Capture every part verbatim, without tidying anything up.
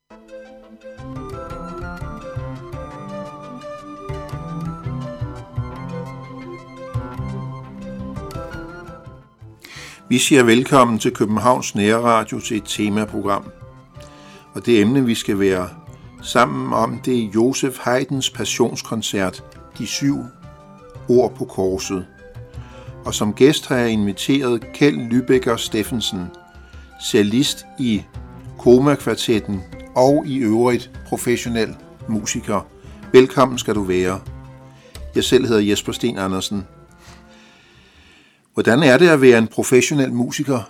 Vi siger velkommen til Københavns Nærradio til et temaprogram. Og det emne, vi skal være sammen om, det er Joseph Haydns passionskoncert, De syv ord på korset. Og som gæst har jeg inviteret Kjeld Lübecker Steffensen, cellist i Koma-kvartetten og i øvrigt professionel musiker. Velkommen skal du være. Jeg selv hedder Jesper Sten Andersen. Hvordan er det at være en professionel musiker?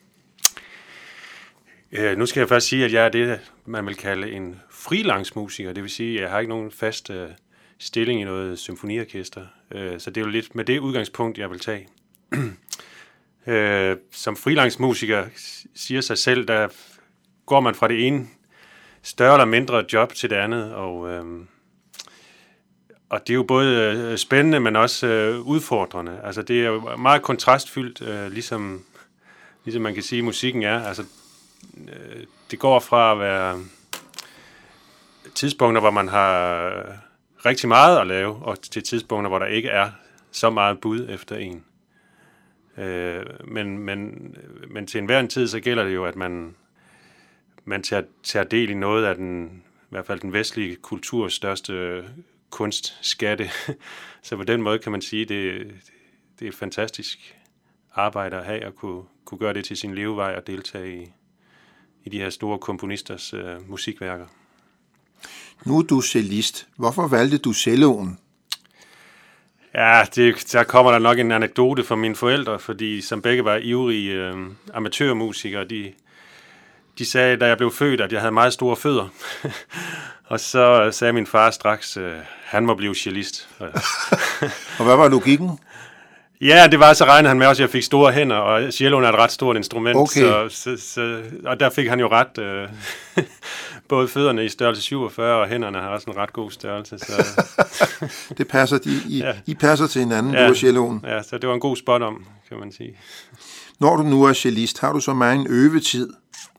Ja, nu skal jeg først sige, at jeg er det, man vil kalde en freelance-musiker. Det vil sige, at jeg har ikke nogen fast uh, stilling i noget symfoniorkester. Uh, så det er jo lidt med det udgangspunkt, jeg vil tage. uh, som freelance-musiker siger sig selv, der går man fra det ene større eller mindre job til det andet, og... Uh, Og det er jo både spændende, men også øh, udfordrende. Altså, det er jo meget kontrastfyldt, øh, ligesom, ligesom man kan sige, musikken er. Altså, øh, det går fra at være tidspunkter, hvor man har rigtig meget at lave, og til tidspunkter, hvor der ikke er så meget bud efter en. Øh, men, men, men til enhver tid, så gælder det jo, at man, man tager, tager del i noget af den, i hvert fald den vestlige kulturs største kunstskatte. Så på den måde kan man sige, det, det er et fantastisk arbejde at have, at kunne, kunne gøre det til sin levevej og deltage i, i de her store komponisters uh, musikværker. Nu er du cellist. Hvorfor valgte du celloen? Ja, det, der kommer der nok en anekdote fra mine forældre, fordi som begge var ivrige uh, amatørmusikere, de, de sagde, da jeg blev født, at jeg havde meget store fødder. Og så sagde min far straks, øh, han må blive cellist. Og hvad var logikken? Ja, det var, så regnede han med også, at jeg fik store hænder, og celloen er et ret stort instrument. Okay. Så, så, så, og der fik han jo ret. Øh, både fødderne i størrelse syvogfyrre, og hænderne har også en ret god størrelse. Så. Det passer, de, I, ja. I passer til hinanden, ja. Du og celloen. Ja, så det var en god spot om, kan man sige. Når du nu er cellist, har du så meget en øvetid?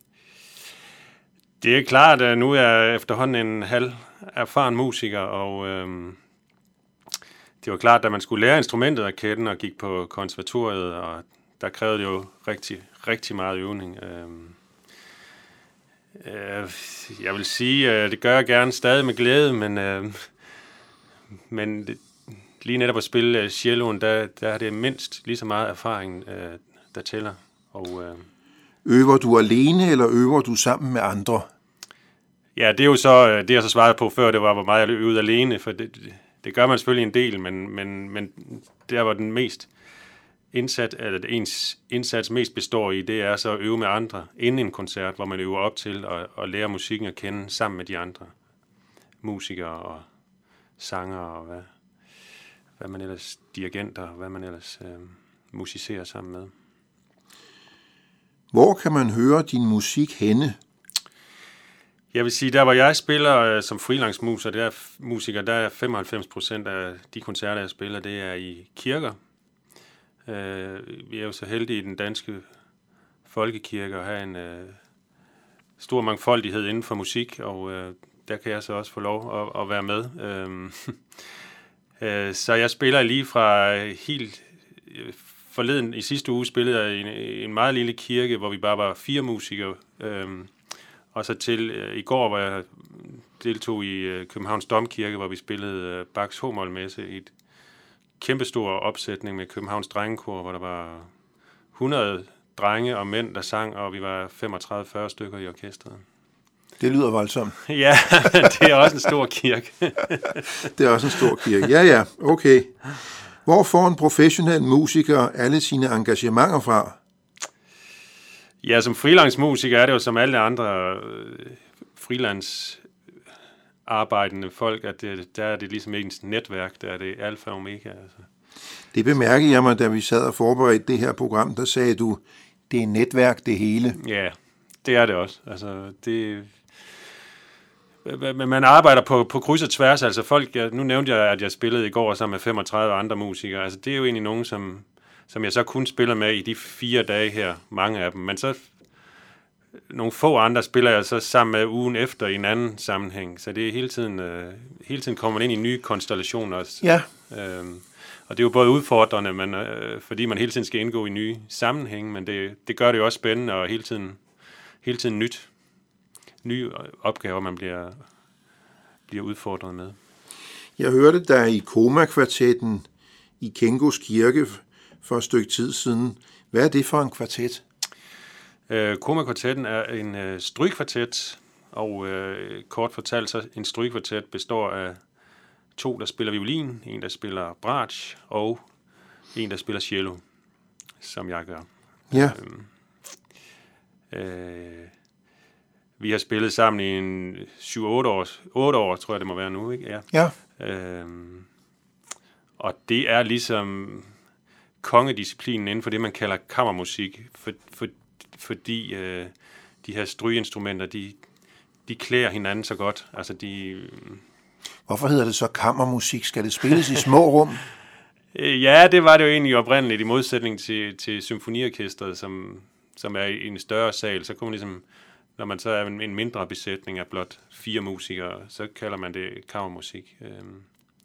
Det er klart, at nu er jeg efterhånden en halv erfaren musiker, og øhm, det var klart, at man skulle lære instrumentet at kende og gik på konservatoriet, og der krævede det jo rigtig, rigtig meget øvning. Øhm, øh, jeg vil sige, at det gør jeg gerne stadig med glæde, men, øh, men det, lige netop at spille celloen, der, der er det mindst lige så meget erfaring, øh, der tæller. Og, øh, Øver du alene, eller øver du sammen med andre? Ja, det er jo så, det jeg så svarede på før, det var, hvor meget jeg øvede alene, for det, det gør man selvfølgelig en del, men, men, men der, hvor den mest indsat, eller ens indsats mest består i, det er så at øve med andre inden en koncert, hvor man øver op til at, at lære musikken at kende sammen med de andre musikere og sanger og hvad, hvad man ellers, dirigenter, hvad man ellers øh, musicerer sammen med. Hvor kan man høre din musik henne? Jeg vil sige, der hvor jeg spiller øh, som freelance-musiker, der er, musiker, der er femoghalvfems procent af de koncerter, jeg spiller, det er i kirker. Øh, vi er jo så heldige i den danske folkekirke at have en øh, stor mangfoldighed inden for musik, og øh, der kan jeg så også få lov at, at være med. Øh, øh, så jeg spiller lige fra helt... Øh, forleden i sidste uge spillede jeg i en, en meget lille kirke, hvor vi bare var fire musikere. Øhm, og så til øh, i går, hvor jeg deltog i øh, Københavns Domkirke, hvor vi spillede øh, Bachs H-mol-messe i et kæmpestor opsætning med Københavns Drengekor, hvor der var hundrede drenge og mænd, der sang, og vi var femogtredive til fyrre stykker i orkestret. Det lyder voldsomt. Ja, det er også en stor kirke. Det er også en stor kirke. Ja, ja, okay. Hvor får en professionel musiker alle sine engagementer fra? Ja, som freelance-musiker er det jo som alle andre freelance-arbejdende folk, at det, der er det ligesom ens netværk, der er det alfa og omega. Altså. Det bemærkede jeg mig, da vi sad og forberedte det her program, der sagde du, det er netværk det hele. Ja, det er det også. Altså, det... Men man arbejder på, på kryds og tværs, altså folk, jeg, nu nævnte jeg, at jeg spillede i går sammen med femogtredive andre musikere, altså det er jo egentlig nogen, som, som jeg så kun spiller med i de fire dage her, mange af dem, men så nogle få andre spiller jeg så sammen med ugen efter i en anden sammenhæng. Så det er hele tiden, øh, hele tiden kommer man ind i nye konstellationer også. Ja. Øhm, og det er jo både udfordrende, men, øh, fordi man hele tiden skal indgå i nye sammenhæng, men det, det gør det jo også spændende og hele tiden, hele tiden nyt. Nye opgaver, man bliver, bliver udfordret med. Jeg hørte dig i Koma-kvartetten i Kengos Kirke for et stykke tid siden. Hvad er det for en kvartet? Øh, Koma-kvartetten er en øh, strygekvartet, og øh, kort fortalt så en strygekvartet består af to, der spiller violin, en, der spiller bratsch, og en, der spiller cello, som jeg gør. Ja. Øh, øh, vi har spillet sammen i en syv otte år, otte år, tror jeg, det må være nu, ikke? Ja. Ja. Øh, og det er ligesom kongedisciplinen inden for det, man kalder kammermusik, for, for, fordi øh, de her strygeinstrumenter, de, de klæder hinanden så godt. Altså, de... Hvorfor hedder det så kammermusik? Skal det spilles i små rum? Ja, det var det jo egentlig oprindeligt, i modsætning til, til symfoniorkestret, som, som er i en større sal. Så kunne man ligesom, når man så er en, en mindre besætning af blot fire musikere, så kalder man det kammermusik. Øhm.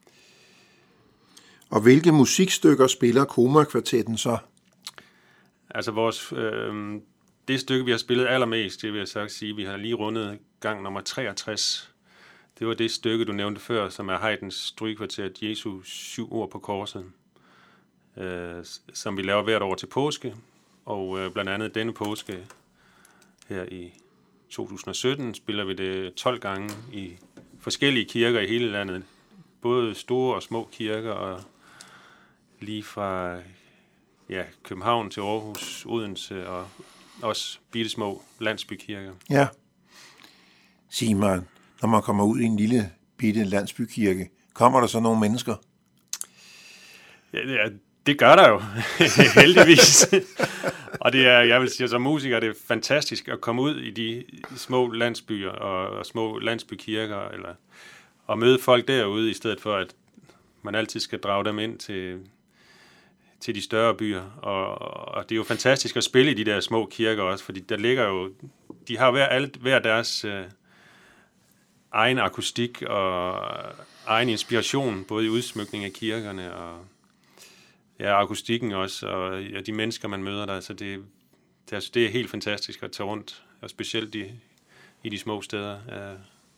Og hvilke musikstykker spiller Koma-kvartetten så? Altså vores, øh, det stykke, vi har spillet allermest, det vil jeg så sige, vi har lige rundet gang nummer treogtres. Det var det stykke, du nævnte før, som er Haydns strygekvartet, Jesu syv ord på korset, øh, som vi laver hvert år til påske. Og øh, blandt andet denne påske her i to tusind og sytten spiller vi det tolv gange i forskellige kirker i hele landet. Både store og små kirker, og lige fra ja, København til Aarhus, Odense og også bittesmå landsbykirker. Ja. Sig mig, når man kommer ud i en lille bitte landsbykirke, kommer der så nogle mennesker? Ja, ja, det gør der jo, heldigvis. Og det er, jeg vil sige, som musiker, det er fantastisk at komme ud i de små landsbyer og, og små landsbykirker, eller og møde folk derude, i stedet for, at man altid skal drage dem ind til, til de større byer. Og, og det er jo fantastisk at spille i de der små kirker også, fordi der ligger jo, de har hver, alt, hver deres øh, egen akustik og egen inspiration, både i udsmykning af kirkerne og ja, akustikken også, og ja, de mennesker, man møder der. Så det, det, altså, det er helt fantastisk at tage rundt, og specielt i, i de små steder. Ja.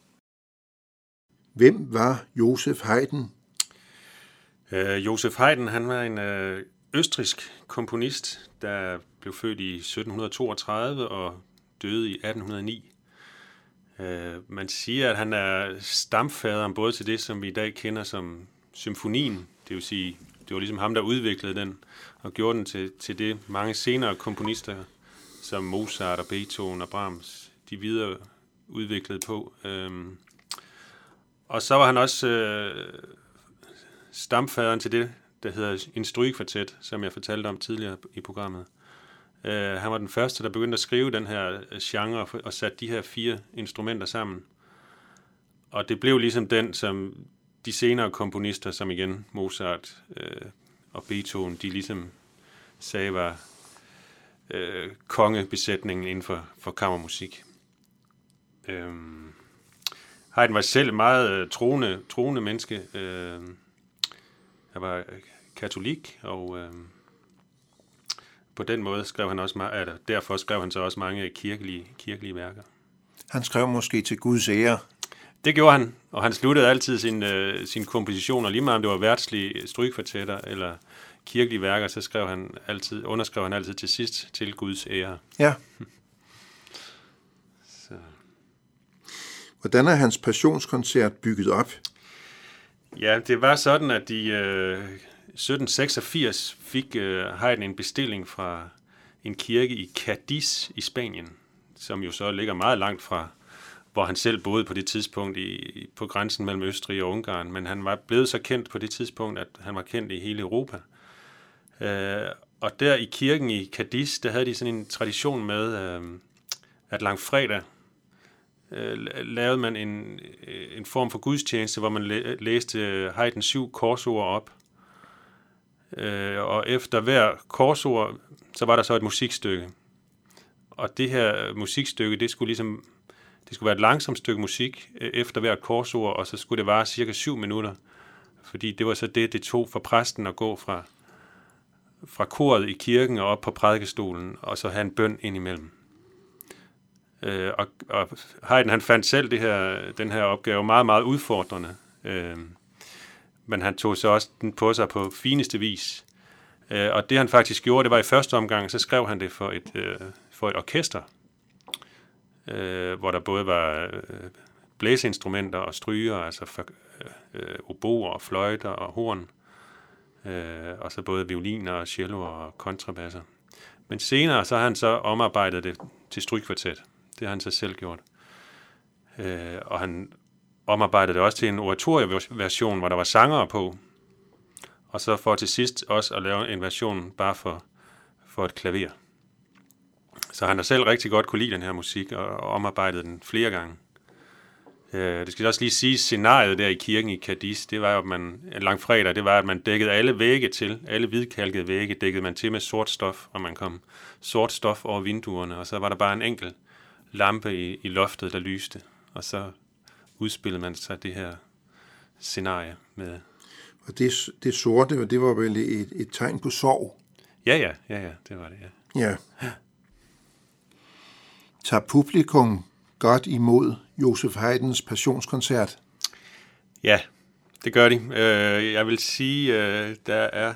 Hvem var Joseph Haydn? Uh, Joseph Haydn, han var en uh, østrigsk komponist, der blev født i sytten toogtredive og døde i atten hundrede og ni. Uh, man siger, at han er stamfaderen både til det, som vi i dag kender som symfonien. Det vil sige, det var ligesom ham, der udviklede den og gjorde den til, til det mange senere komponister, som Mozart og Beethoven og Brahms, de videre udviklede på. Uh, Og så var han også øh, stamfaderen til det, der hedder en strygekvartet, som jeg fortalte om tidligere i programmet. Øh, han var den første, der begyndte at skrive den her genre og satte de her fire instrumenter sammen. Og det blev ligesom den, som de senere komponister, som igen Mozart øh, og Beethoven, de ligesom sagde var øh, kongebesætningen inden for, for kammermusik. Øh, Haydn var selv meget øh, troende, troende menneske. Øh, han var katolik, og øh, på den måde skrev han også, eller derfor skrev han så også mange kirkelige, kirkelige værker. Han skrev måske til Guds ære. Det gjorde han, og han sluttede altid sin, øh, sine kompositioner, lige meget om det var værtslige strygekvartetter eller kirkelige værker, så skrev han altid, underskrev han altid til sidst til Guds ære. Ja. Så. Hvordan er hans passionskoncert bygget op? Ja, det var sådan, at i øh, sytten seksogfirs fik øh, Haydn en bestilling fra en kirke i Cadiz i Spanien, som jo så ligger meget langt fra, hvor han selv boede på det tidspunkt i, på grænsen mellem Østrig og Ungarn. Men han var blevet så kendt på det tidspunkt, at han var kendt i hele Europa. Øh, og der i kirken i Cadiz, der havde de sådan en tradition med, øh, at langfredag, lavede man en, en form for gudstjeneste, hvor man læste Haydns syv korsord op. Og efter hver korsord, så var der så et musikstykke. og det her musikstykke, det skulle ligesom, det skulle være et langsomt stykke musik øh, efter hvert korsord, og så skulle det vare cirka syv minutter, fordi det var så det, det tog for præsten at gå fra, fra koret i kirken og op på prædikestolen, og så have en bøn indimellem. Øh, og, og Haydn, han fandt selv det her, den her opgave meget, meget udfordrende, øh, men han tog så også den på sig på fineste vis. Øh, og det han faktisk gjorde, det var i første omgang, så skrev han det for et, øh, for et orkester, øh, hvor der både var øh, blæseinstrumenter og stryger, altså for, øh, oboer og fløjter og horn, øh, og så både violiner og cello og kontrabasser. Men senere så har han så omarbejdet det til strygkvartet. Det har han så selv gjort. Øh, og han omarbejdede det også til en oratorieversion, hvor der var sangere på. Og så for til sidst også at lave en version bare for, for et klaver. Så han har selv rigtig godt kunne lide den her musik, og, og omarbejdet den flere gange. Øh, det skal også lige sige, scenariet der i kirken i Cadiz, det var jo, at man, langfredag, det var, at man dækkede alle vægge til, alle hvidkalkede vægge dækkede man til med sort stof, og man kom sort stof over vinduerne, og så var der bare en enkelt lampe i, i loftet, der lyste, og så udspillede man sig det her scenarie med. Og det, det sorte, det var vel et, et tegn på sorg? Ja, ja, ja, ja, det var det, ja. Ja. Tager publikum godt imod Joseph Haydns passionskoncert? Ja, det gør de. Jeg vil sige, der er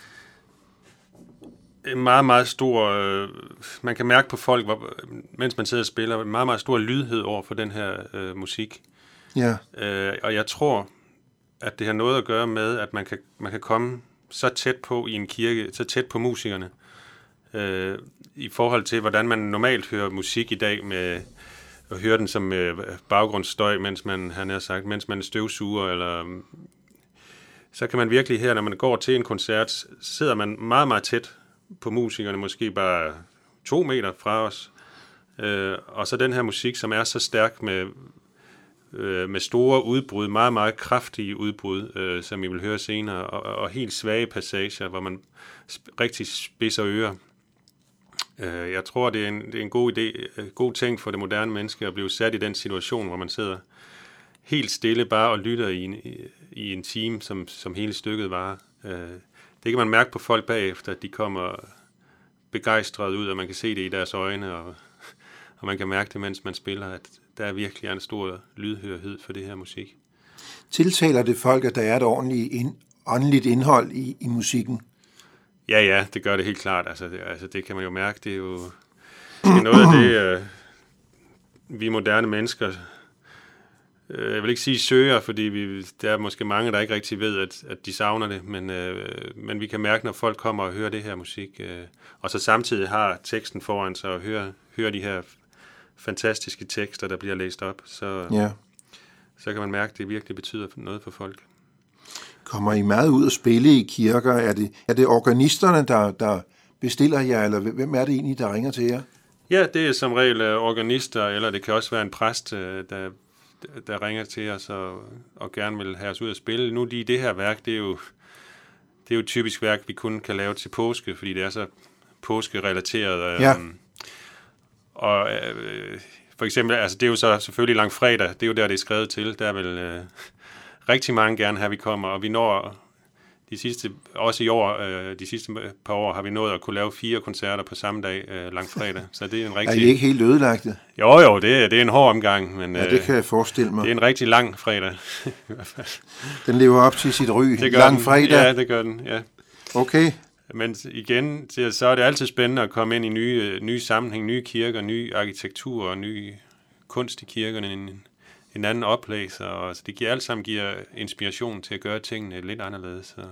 en meget, meget stor, man kan mærke på folk, mens man sidder og spiller, en meget, meget stor lydhed over for den her øh, musik. Ja. Øh, og jeg tror, at det har noget at gøre med, at man kan, man kan komme så tæt på i en kirke, så tæt på musikerne, øh, i forhold til, hvordan man normalt hører musik i dag, med at høre den som øh, baggrundsstøj, mens man, han har sagt, mens man støvsuger, eller så kan man virkelig her, når man går til en koncert, sidder man meget, meget tæt på musikerne, måske bare to meter fra os, øh, og så den her musik, som er så stærk med, øh, med store udbrud, meget, meget kraftige udbrud, øh, som I vil høre senere, og, og helt svage passager, hvor man sp- rigtig spidser ører. Øh, jeg tror, det er en, det er en god idé, god ting for det moderne menneske at blive sat i den situation, hvor man sidder helt stille bare og lytter i en, i, i en time, som, som hele stykket varer. Øh, Det kan man mærke på folk bagefter, at de kommer begejstrede ud, og man kan se det i deres øjne, og, og man kan mærke det, mens man spiller, at der er virkelig en stor lydhørhed for det her musik. Tiltaler det folk, at der er et ordentligt ind, åndeligt indhold i, i musikken? Ja, ja, det gør det helt klart. Altså det, altså, det kan man jo mærke. Det er jo det er noget af det, øh, vi moderne mennesker, øh, jeg vil ikke sige søger, fordi vi, der er måske mange, der ikke rigtig ved, at, at de savner det, men, øh, men vi kan mærke, når folk kommer og hører det her musik, øh, og så samtidig har teksten foran sig og hører, hører de her fantastiske tekster, der bliver læst op, så, ja. så kan man mærke, at det virkelig betyder noget for folk. Kommer I meget ud og spille i kirker? Er det, er det organisterne, der, der bestiller jer, eller hvem er det egentlig, der ringer til jer? Ja, det er som regel organister, eller det kan også være en præst, der, der ringer til os og, og gerne vil have os ud at spille. Nu de, det her værk, det er, jo, det er jo et typisk værk, vi kun kan lave til påske, fordi det er så påskerelateret. Ja. Um, og øh, for eksempel, altså det er jo så selvfølgelig langfredag, det er jo der, det er skrevet til. Der er vel øh, rigtig mange gerne have, vi kommer, og vi når de sidste, også i år, øh, de sidste par år, har vi nået at kunne lave fire koncerter på samme dag, øh, langfredag. Så det er en rigtig... Er I ikke helt ødelagte? Jo, jo, det, er, det er en hård omgang, men... Ja, det kan jeg forestille mig. Det er en rigtig lang fredag, i hvert fald. Den lever op til sit ry. Lang den. fredag? Ja, det gør den, ja. Okay. Men igen, så er det altid spændende at komme ind i nye, nye sammenhæng, nye kirker, ny arkitektur og ny kunst i kirkerne, en, en anden oplæg, og så det giver alt sammen giver inspiration til at gøre tingene lidt anderledes. Og,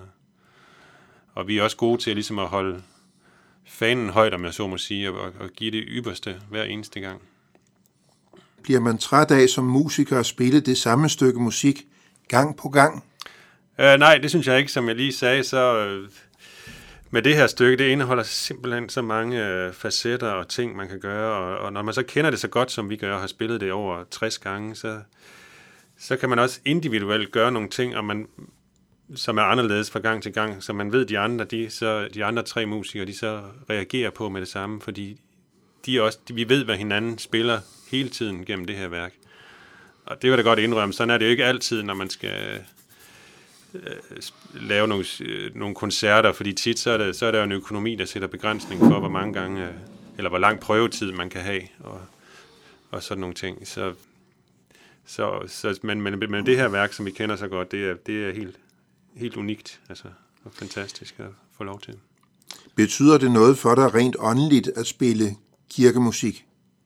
og vi er også gode til ligesom at holde fanen højt, om jeg så må sige, og, og give det ypperste hver eneste gang. Bliver man træt af som musiker at spille det samme stykke musik gang på gang? Uh, nej, det synes jeg ikke. Som jeg lige sagde, så uh, med det her stykke, det indeholder simpelthen så mange uh, facetter og ting, man kan gøre, og, og når man så kender det så godt, som vi gør, og har spillet det over tres gange, så, så kan man også individuelt gøre nogle ting, og man, som er anderledes fra gang til gang, så man ved, de andre, de, så, de andre tre musikere, de så reagerer på med det samme, fordi de er også, de, vi ved, hvad hinanden spiller hele tiden gennem det her værk. Og det vil jeg da godt indrømme. Sådan er det jo ikke altid, når man skal øh, lave nogle, øh, nogle koncerter, fordi tit så er, det, så er der jo en økonomi, der sætter begrænsning for, hvor mange gange, øh, eller hvor lang prøvetid man kan have, og, og sådan nogle ting. Så, så, så, men, men, men det her værk, som vi kender så godt, det er, det er helt, helt unikt, altså, og fantastisk at få lov til. Betyder det noget for dig rent åndeligt at spille kirkemusik?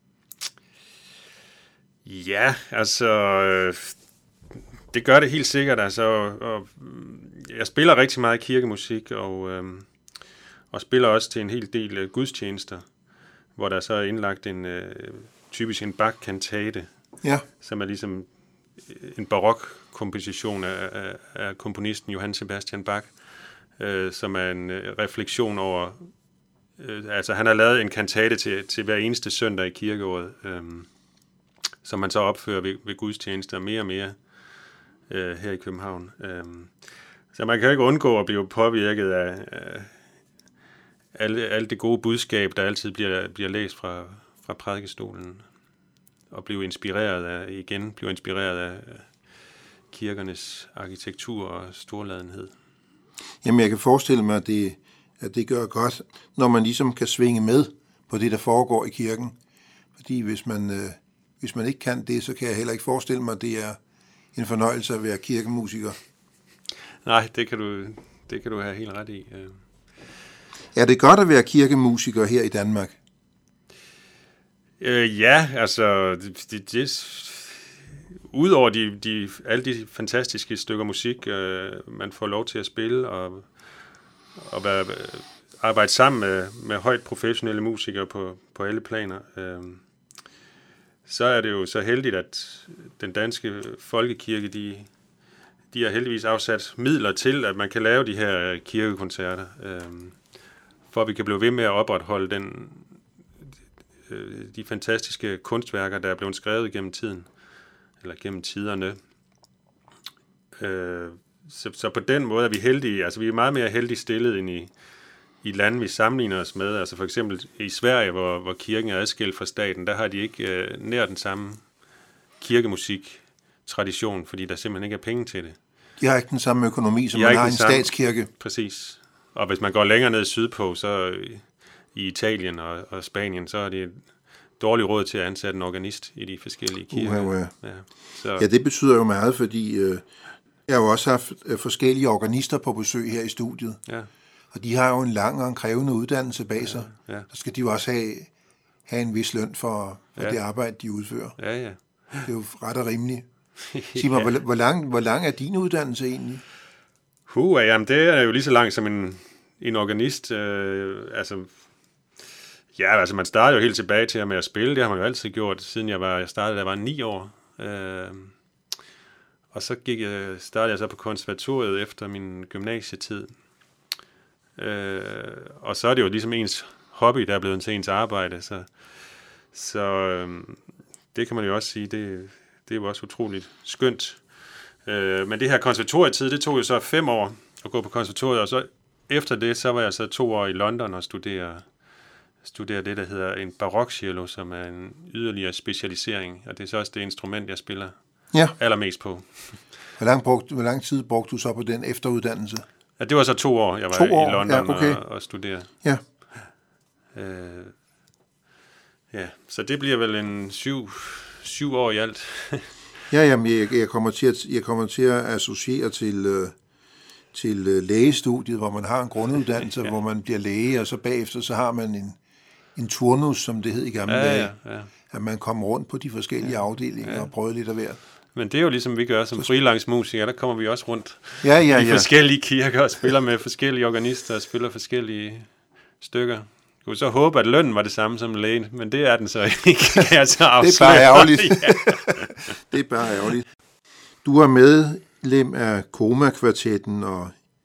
Ja, altså, øh, det gør det helt sikkert. Altså, og, og, jeg spiller rigtig meget kirkemusik, og, øh, og spiller også til en hel del øh, gudstjenester, hvor der så er indlagt en øh, typisk en Bach-kantate, ja. Som er ligesom en barok-komposition af, af, af komponisten Johann Sebastian Bach, øh, som er en øh, refleksion over... Øh, altså, han har lavet en kantate til, til hver eneste søndag i kirkeåret, øh, som man så opfører ved, ved gudstjenester mere og mere øh, her i København. Øh, så man kan jo ikke undgå at blive påvirket af, af alt, alt det gode budskab, der altid bliver, bliver læst fra, fra prædikestolen, og blive inspireret af, igen, blive inspireret af kirkernes arkitektur og storladenhed. Jamen, jeg kan forestille mig, at det, at det gør godt, når man ligesom kan svinge med på det, der foregår i kirken. Fordi hvis man, øh, hvis man ikke kan det, så kan jeg heller ikke forestille mig, at det er en fornøjelse at være kirkemusiker. Nej, det kan du, det kan du have helt ret i. Er det godt at være kirkemusiker her i Danmark? Øh, ja, altså, det, det, det, udover de, de, alle de fantastiske stykker musik, øh, man får lov til at spille og, og være, arbejde sammen med, med højt professionelle musikere på, på alle planer, øh, så er det jo så heldigt, at den danske folkekirke, de, de har heldigvis afsat midler til, at man kan lave de her kirkekoncerter, øh, for at vi kan blive ved med at opretholde den de fantastiske kunstværker, der er blevet skrevet gennem tiden, eller gennem tiderne. Øh, så, så på den måde er vi heldige, altså vi er meget mere heldige stillet end i, i lande, vi sammenligner os med. Altså for eksempel i Sverige, hvor, hvor kirken er adskilt fra staten, der har de ikke øh, nær den samme kirkemusik-tradition, fordi der simpelthen ikke er penge til det. De har ikke den samme økonomi, som man har i en samme statskirke. Præcis. Og hvis man går længere ned sydpå, så i Italien og, og Spanien, så er det et dårligt råd til at ansætte en organist i de forskellige kirker. Uh, uh. Ja, så. Ja, det betyder jo meget, fordi øh, jeg har jo også haft øh, forskellige organister på besøg her i studiet. Ja. Og de har jo en lang og en krævende uddannelse bag sig. Ja, ja. Så skal de jo også have, have en vis løn for, for ja. det arbejde, de udfører. Ja, ja. Det er jo ret og rimeligt. Sig mig, ja. hvor, hvor, lang, hvor lang er din uddannelse egentlig? Huh, jamen det er jo lige så langt som en, en organist. Øh, altså, ja, altså man starter jo helt tilbage til med at spille. Det har man jo altid gjort, siden jeg var jeg startede, da jeg var ni år. Øh, og så gik jeg, startede jeg så på konservatoriet efter min gymnasietid. Øh, og så er det jo ligesom ens hobby, der er blevet til ens arbejde. Så, så øh, det kan man jo også sige, det, det er jo også utroligt skønt. Øh, men det her konservatorietid, det tog jo så fem år at gå på konservatoriet, og så efter det, så var jeg så to år i London og studere, studere det, der hedder en barokcello, som er en yderligere specialisering, og det er så også det instrument, jeg spiller ja. allermest på. Hvor lang, brugt, hvor lang tid brugte du så på den efteruddannelse? Ja, det var så to år, jeg var to år? i London ja, okay. og, og studere. Ja. Øh, ja, så det bliver vel en syv, syv år i alt. Ja, jamen, jeg, jeg, kommer til at, jeg kommer til at associere til, øh, til øh, lægestudiet, hvor man har en grunduddannelse, ja. hvor man bliver læge, og så bagefter så har man en, en turnus, som det hed i gamle ja, dage, ja, ja. at man kommer rundt på de forskellige ja. afdelinger ja. og prøver lidt af hvert. Men det er jo ligesom vi gør som freelance-musikere, der kommer vi også rundt ja, ja, i ja. forskellige kirker og spiller med forskellige organister og spiller forskellige stykker. Jeg kunne så håbe, at lønnen var det samme som lægen, men det er den så ikke. Jeg så det er bare ærgerligt. Ja. Det er bare ærgerligt. Du er medlem af Koma-kvartetten, og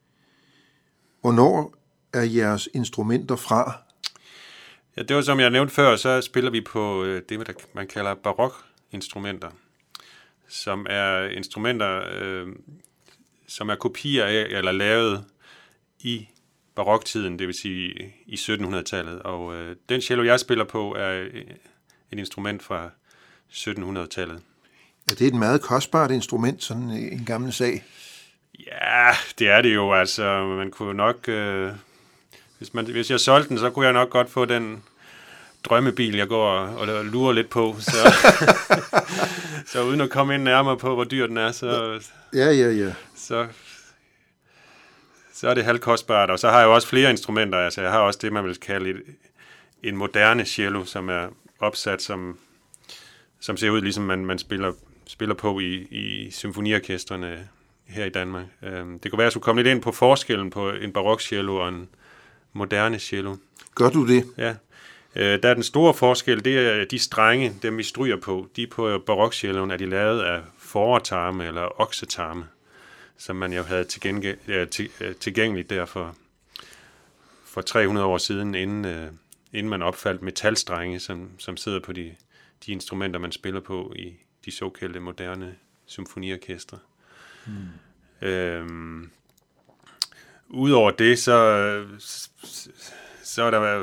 hvornår er jeres instrumenter fra? Ja, det var som jeg nævnte før, så spiller vi på det, man kalder barokinstrumenter, som er instrumenter, øh, som er kopier af, eller lavet i baroktiden, det vil sige i syttenhundredetallet. Og øh, den cello, jeg spiller på, er et instrument fra syttenhundredetallet. Ja, det er et meget kostbart instrument, sådan en gammel sag. Ja, det er det jo. Altså, man kunne nok... Øh, hvis, man, hvis jeg solgte den, så kunne jeg nok godt få den drømmebil, jeg går og lurer lidt på. Så, så uden at komme ind nærmere på, hvor dyr den er, så... Ja, ja, ja. Så, så er det halvkostbart. Og så har jeg jo også flere instrumenter. Altså, jeg har også det, man vil kalde et, en moderne cello, som er opsat som... som ser ud, ligesom man, man spiller, spiller på i, i symfoniorkestrene her i Danmark. Øhm, det kunne være, at jeg skulle komme lidt ind på forskellen på en barokcello og en moderne cello. Gør du det? Ja. Øh, der er den store forskel, det er de strenge, dem vi stryger på. De på barokcelloen er de lavet af fåretarme eller oksetarme, som man jo havde tilgænge, øh, til, øh, tilgængeligt der for, for tre hundrede år siden, inden, øh, inden man opfandt metalstrenge, som, som sidder på de de instrumenter, man spiller på i de såkaldte moderne symfoniorkestre. Hmm. Øhm, Udover det, så, så er der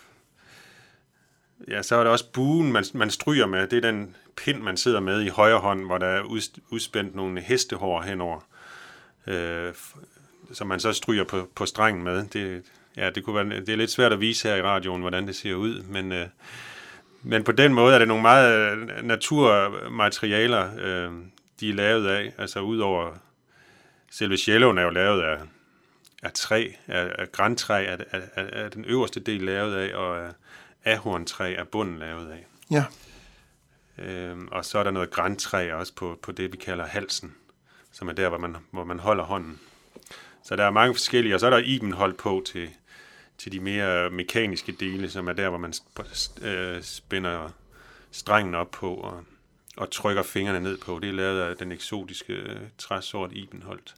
ja, så er der også buen, man, man stryger med. Det er den pind, man sidder med i højre hånd, hvor der er udspændt nogle hestehår henover, øh, som man så stryger på, på strengen med. Det, ja, det, kunne være, det er lidt svært at vise her i radioen, hvordan det ser ud, men øh, Men på den måde er det nogle meget naturmaterialer, øh, de er lavet af. Altså udover selve celloen er jo lavet af, af træ, af, af grantræ er, er, er, er den øverste del lavet af, og af ahorntræ er bunden lavet af. Ja. Øh, og så er der noget grantræ også på, på det, vi kalder halsen, som er der, hvor man, hvor man holder hånden. Så der er mange forskellige, og så er der ibenhold på til... til de mere mekaniske dele, som er der, hvor man spænder strengen op på og, og trykker fingrene ned på. Det er lavet af den eksotiske træsort Ibenholt.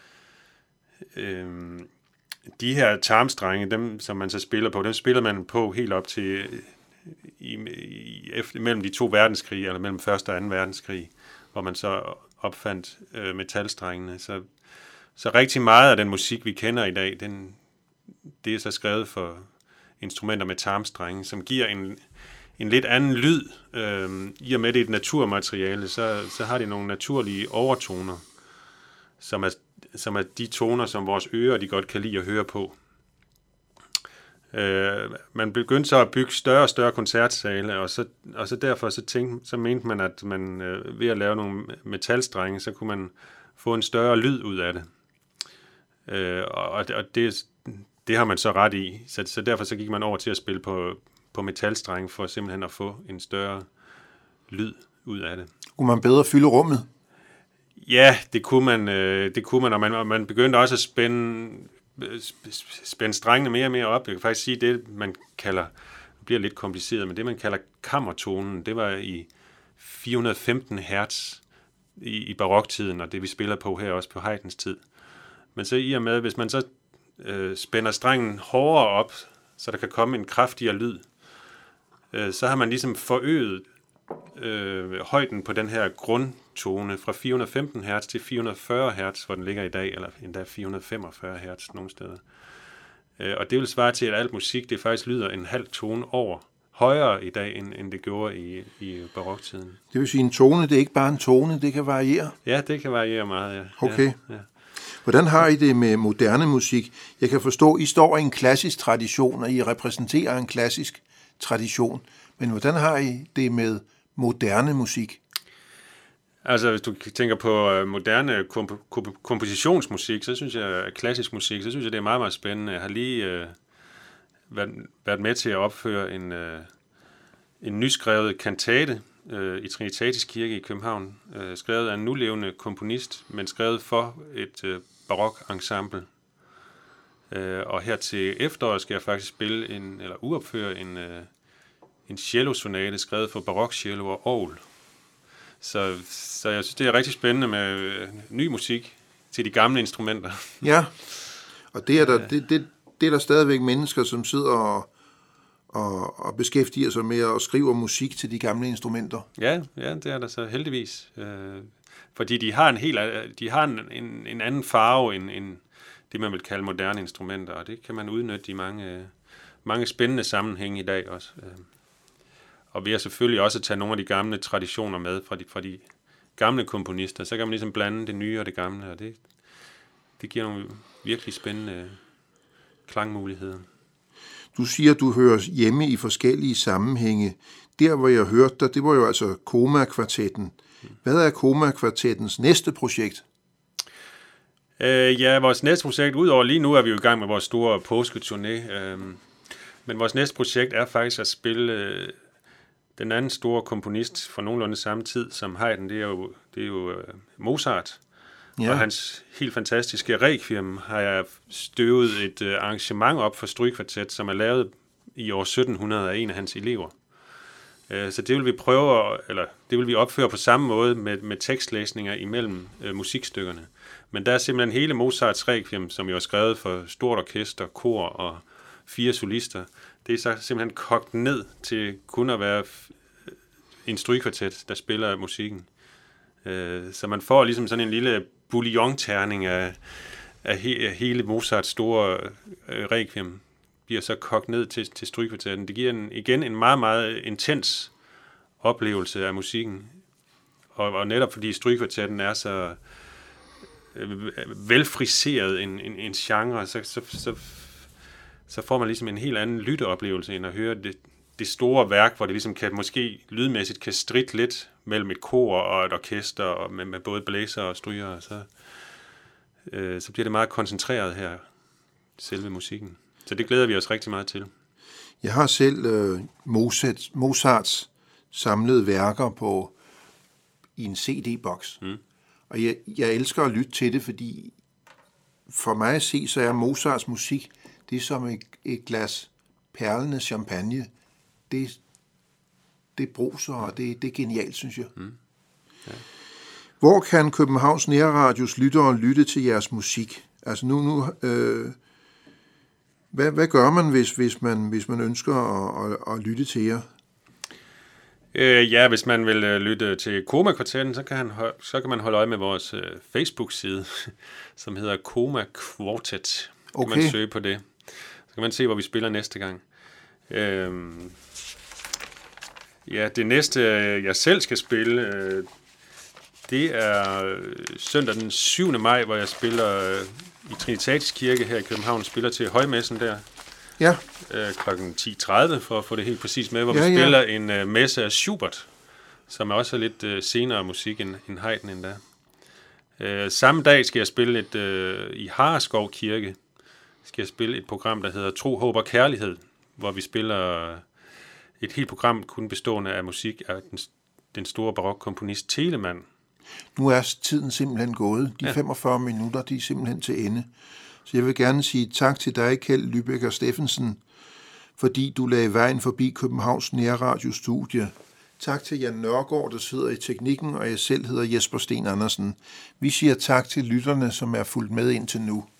Øhm, de her tarmstrenge, dem som man så spiller på, dem spiller man på helt op til i, i, efter, mellem de to verdenskrige, eller mellem første og anden verdenskrig, hvor man så opfandt øh, metalstrengene. Så, så rigtig meget af den musik, vi kender i dag, den det er så skrevet for instrumenter med tarmstrenge, som giver en, en lidt anden lyd. Øhm, I og med det er et naturmateriale, så, så har det nogle naturlige overtoner, som er, som er de toner, som vores ører de godt kan lide at høre på. Øh, man begyndte så at bygge større og større koncertsale, og så, og så derfor så, tænkte, så mente man, at man øh, ved at lave nogle metalstrenge, så kunne man få en større lyd ud af det. Øh, og, og det Det har man så ret i, så, så derfor så gik man over til at spille på, på metalstrenge, for simpelthen at få en større lyd ud af det. Kunne man bedre fylde rummet? Ja, det kunne man, øh, det kunne man, og man, og man begyndte også at spænde, spænde strengene mere og mere op. Jeg kan faktisk sige, det man kalder, det bliver lidt kompliceret, men det man kalder kammertonen, det var i fire hundrede og femten hertz i, i baroktiden, og det vi spiller på her også på Haydns tid. Men så i og med, hvis man så øh, spænder strengen hårdere op, så der kan komme en kraftigere lyd, øh, så har man ligesom forøget øh, højden på den her grundtone fra fire hundrede og femten hertz til fire hundrede og fyrre hertz, hvor den ligger i dag, eller endda fire hundrede og femogfyrre hertz nogle steder. Øh, og det vil svare til, at alt musik, det faktisk lyder en halv tone over højere i dag, end, end det gjorde i, i baroktiden. Det vil sige, en tone, det er ikke bare en tone, det kan variere? Ja, det kan variere meget, ja. Okay. Ja, ja. Hvordan har I det med moderne musik? Jeg kan forstå, I står i en klassisk tradition, og I repræsenterer en klassisk tradition. Men hvordan har I det med moderne musik? Altså, hvis du tænker på moderne komp- komp- kompositionsmusik, så synes jeg, klassisk musik, så synes jeg, det er meget, meget spændende. Jeg har lige øh, været, været med til at opføre en, øh, en nyskrevet kantate øh, i Trinitatis Kirke i København, øh, skrevet af en nulevende komponist, men skrevet for et øh, barok-ensemble. Øh, og her til efteråret skal jeg faktisk spille en, eller uopføre en, øh, en cello-sonate, skrevet for barok-cello og orgel. Så, så jeg synes, det er rigtig spændende med øh, ny musik til de gamle instrumenter. Ja, og det er der, det, det, det er der stadigvæk mennesker, som sidder og, og, og beskæftiger sig med at skrive musik til de gamle instrumenter. Ja, ja, det er der så heldigvis. Øh, fordi de har en helt, de har en, en, en anden farve end, end det, man vil kalde moderne instrumenter, og det kan man udnytte i mange, mange spændende sammenhænge i dag også. Og ved at selvfølgelig også tage nogle af de gamle traditioner med fra de, fra de gamle komponister, så kan man ligesom blande det nye og det gamle, og det, det giver nogle virkelig spændende klangmuligheder. Du siger, at du hører hjemme i forskellige sammenhænge. Der, hvor jeg hørte dig, det var jo altså Koma-kvartetten. Hvad er Koma-kvartettens næste projekt? Øh, ja, vores næste projekt, udover lige nu er vi jo i gang med vores store påsketurné, øh, men vores næste projekt er faktisk at spille øh, den anden store komponist fra nogenlunde samme tid som Haydn, det er jo, det er jo øh, Mozart. Ja. Og hans helt fantastiske Requiem har jeg støvet et øh, arrangement op for strygekvartet, som er lavet i år sytten hundrede af en af hans elever. Øh, så det vil vi prøve, at, eller det vil vi opføre på samme måde med, med tekstlæsninger imellem øh, musikstykkerne. Men der er simpelthen hele Mozarts Requiem, som jo er skrevet for stort orkester, kor og fire solister. Det er så simpelthen kogt ned til kun at være en strygekvartet, der spiller musikken. Øh, så man får ligesom sådan en lille bouillon-terning af, af, he, af hele Mozarts store øh, Requiem, bliver så kogt ned til, til strygekvartetten. Det giver en, igen en meget, meget intens oplevelse af musikken. Og, og netop fordi strygekvartetten er så øh, velfriseret en, en, en genre, så, så, så, så får man ligesom en helt anden lytteoplevelse, end at høre det, det store værk, hvor det ligesom kan, måske lydmæssigt kan stritte lidt mellem et kor og et orkester, og med, med både blæser og stryger, så, øh, så bliver det meget koncentreret her, selve musikken. Så det glæder vi os rigtig meget til. Jeg har selv øh, Mozart, Mozarts samlede værker på i en C D-boks, mm. og jeg, jeg elsker at lytte til det, fordi for mig at se, så er Mozarts musik, det er som et, et glas perlende champagne. Det, det bruser, og det, det er genialt, synes jeg. Mm. Ja. Hvor kan Københavns Nærradios lyttere lytte til jeres musik? Altså nu, nu øh, hvad, hvad gør man, hvis, hvis man, hvis man ønsker at, at, at lytte til jer? Øh, ja, hvis man vil øh, lytte til Koma-kvartetten, så kan, han, så kan man holde øje med vores øh, Facebook-side, som hedder Koma Quartet. Så okay. kan man søge på det. Så kan man se, hvor vi spiller næste gang. Øh, ja, det næste, jeg selv skal spille, øh, det er søndag den syvende maj, hvor jeg spiller øh, i Trinitatis Kirke her i København, spiller til højmessen der. Ja. Øh, klokken ti tredive, for at få det helt præcis med, hvor ja, vi spiller ja. en øh, messe af Schubert, som er også lidt øh, senere musik end, end Haydn endda. Øh, samme dag skal jeg spille et, øh, i Hareskov Kirke, skal jeg spille et program, der hedder Tro, Håb og Kærlighed, hvor vi spiller et helt program kun bestående af musik af den, den store barokkomponist Telemann. Nu er tiden simpelthen gået. De ja. femogfyrre minutter, de er simpelthen til ende. Så jeg vil gerne sige tak til dig, Kjeld Lübecker Steffensen, fordi du lagde vejen forbi Københavns Nærradiostudie. Tak til Jan Nørgaard, der sidder i teknikken, og jeg selv hedder Jesper Sten Andersen. Vi siger tak til lytterne, som er fulgt med indtil nu.